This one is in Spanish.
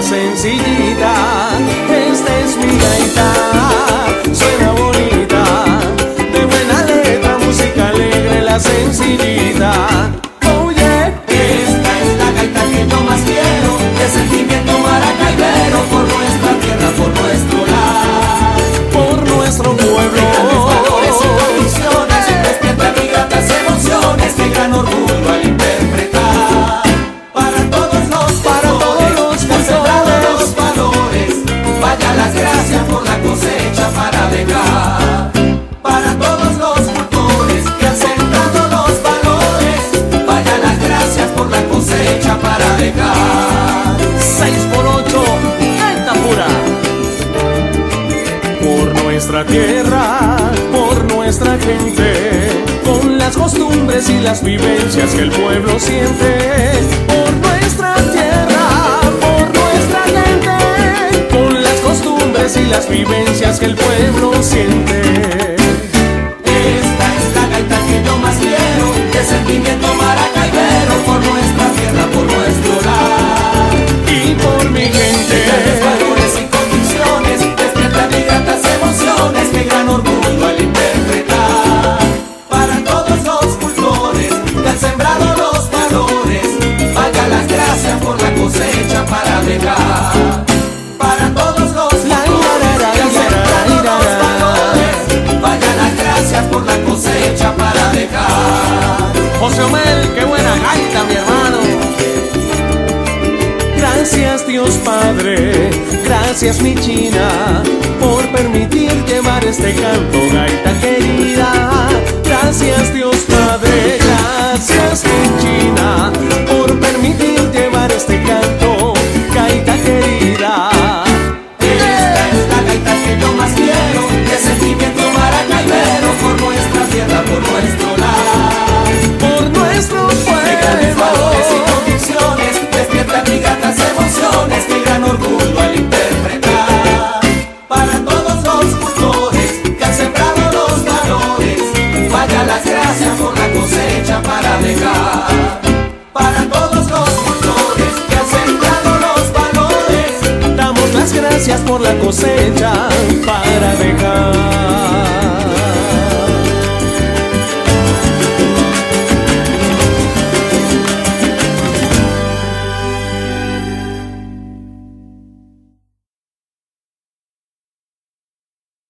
sencillita. Esta es mi gaita, suena bonita, de buena letra, música alegre, la sencillita. Oye, esta es la gaita que yo más quiero, de sentimiento maracaibero, por nuestra tierra, por nuestro lar, por nuestro pueblo. De grandes valores y convicciones, despierta mi gratas emociones, qué gran orgullo al interpretar. Para todos los que han sembrado los valores, vaya las gracias por la cosecha para dejar. Para todos los cultores que han sembrado los valores, vaya las gracias por la cosecha para dejar. 6x8, gaita pura. Por nuestra tierra, por nuestra gente, con las costumbres y las vivencias que el pueblo siente. Por nuestra tierra, por nuestra gente, con las costumbres y las vivencias que el pueblo siente. Esta es la gaita que yo más quiero, de sentimiento maracaibero, por nuestra tierra, por nuestro lar, Y por mi gente, de grandes valores y convicciones, despierta mi gratas emociones, qué gran orgullo al interpretar. Para todos los cultores que han sembrado los valores, vaya las gracias por la cosecha para dejar. Para todos los cultores que han sembrado los valores, vaya las gracias por la cosecha para dejar. José Omel, qué buena gaita, mi hermano. Gracias Dios Padre, gracias mi China, por permitir llevar este canto, gaita querida. Gracias Dios Padre, gracias mi China, por permitir llevar este canto, gaita querida. Esta es la gaita que yo más quiero, de sentimiento maracaibero, por nuestra tierra, por nuestro lar, Por nuestro de grandes valores y pueblo, convicciones, despierta mi gratas emociones, qué gran orgullo al interpretar. Para todos los cultores que han sembrado los valores, vaya las gracias por la cosecha para dejar. Para todos los cultores que han sembrado los valores, damos las gracias por la cosecha para dejar.